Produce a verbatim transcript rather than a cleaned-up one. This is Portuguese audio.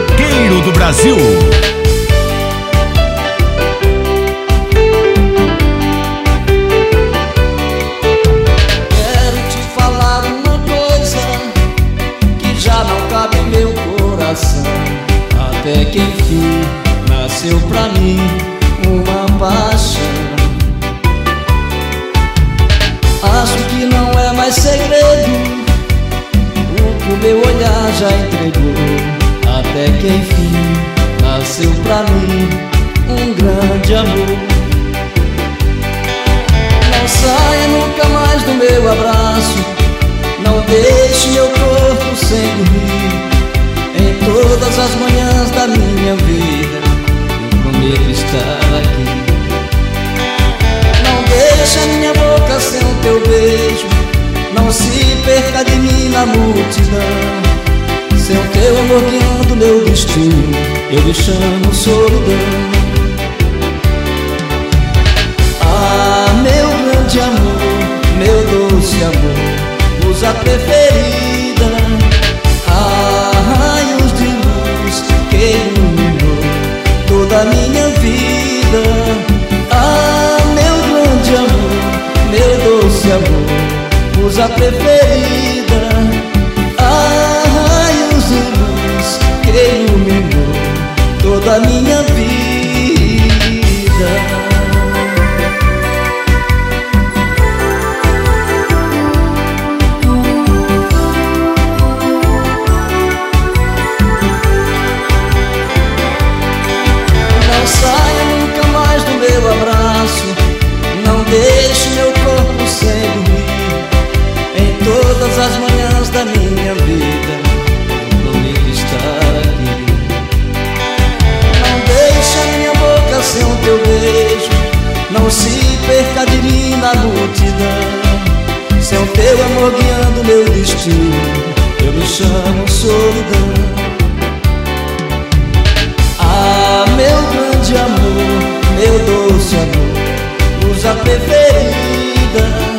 chequeiro do Brasil. Quero te falar uma coisa que já não cabe em meu coração. Até que enfim nasceu pra mim uma paixão. Acho que não é mais segredo o que o meu olhar já entregou. Até que enfim nasceu pra mim um grande amor. Não saia nunca mais do meu abraço, não deixe meu corpo sem dormir. Em todas as manhãs da minha vida eu prometo estar aqui. Não deixe a minha boca sem o teu beijo, não se perca de mim na multidão. Sem o teu amor guiando meu destino, eu me chamo solidão. Ah, meu grande amor, meu doce amor, musa preferida. Ah, raios de luz que iluminou toda a minha vida. Ah, meu grande amor, meu doce amor, musa preferida. Ah, raios de luz que iluminou toda a minha vida. Não saia nunca mais do meu abraço, não deixe meu corpo sem dormir. Em todas as manhãs da minha vida eu prometo estar aqui. Não deixe a minha boca sem o teu beijo, não se perca de mim na multidão. Sem o teu amor guiando meu destino, eu me chamo solidão. Ah, meu grande amor, meu doce amor, musa preferida.